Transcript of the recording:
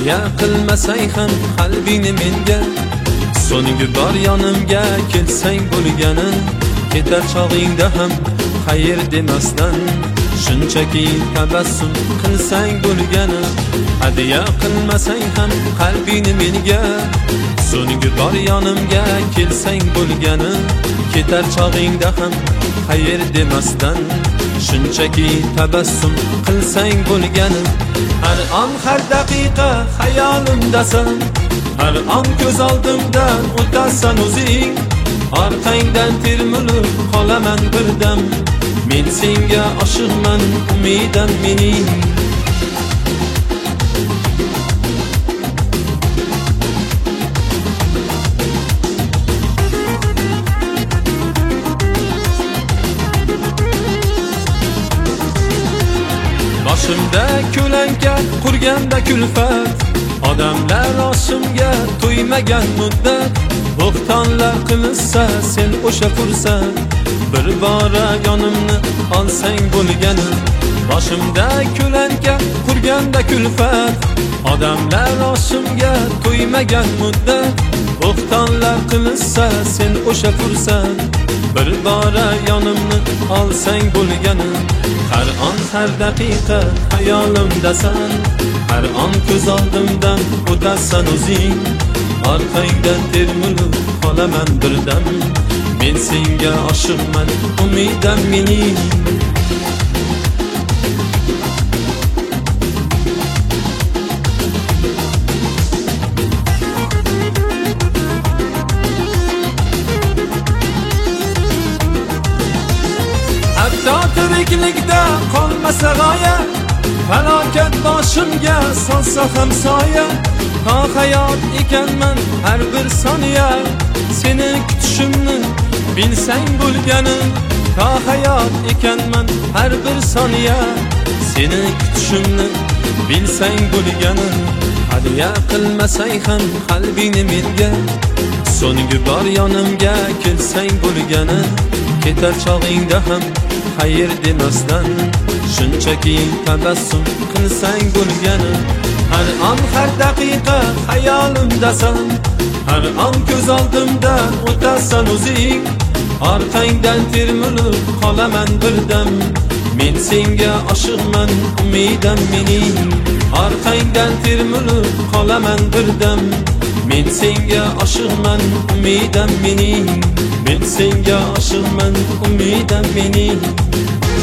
Hadiya qilmasang ham qalbingni menga, so'nggi bor yonimga kelsang bo'lgani, ketar chog'ingda ham xayr demasdan shunchaki tabassum qilsang bo'lgani. Hadiya qilmasang ham qalbingni menga, so'nggi bor yonimga kelsang bo'lgani, ketar chog'ingda ham xayr demasdan shunchaki tabassum qilsang bo'lgani. Har on har daqiqa xayolimdasan, har on ko'z oldimdan o'tasan o'zing, orqangdan termulib qolaman birdam, men senga oshiqman umidam mening. Boshimda ko'lanka qurganda kulfat, odamlar oshimga to'ymagan muddat, bo'xtonlar qilsa sen o'sha fursat, bir bora yonimni olsang bo'lgani. Boshimda ko'lanka qurganda kulfat, odamlar oshimga to'ymagan muddat, bo'xtonlar qilsa sen o'sha fursat, bir bora yonimni olsang bo'lgani. Har on har daqiqa xayolimdasan, har on ko'z oldimdan o'tasan o'zing, orqangdan termulib qolaman birdam, men senga oshiqman umidam mening. Hatto tiriklikda qolmasa g'oya, falokat boshimga solsa ham soya, ta hayot ekanman har bir soniya, seni kutishimni bilsang bo'lgani. Ta hayot ekanman har bir soniya, seni kutishimni bilsang bo'lgani. Hadiya qilmasang ham qalbingni menga, so'nggi bor yonimga kelsang bo'lgani, ketar chog'ingda ham xayr demasdan shunchaki tabassum qilsang bo'lgani. Har on har daqiqa xayolimdasan, har on ko'z oldimdan o'tasan o'zing, orqangdan termulib qolaman birdam, men senga oshiqman umidam mening. Orqangdan termulib qolaman birdam, men senga oshiqman umidam mening, men senga oshiqman umidam mening.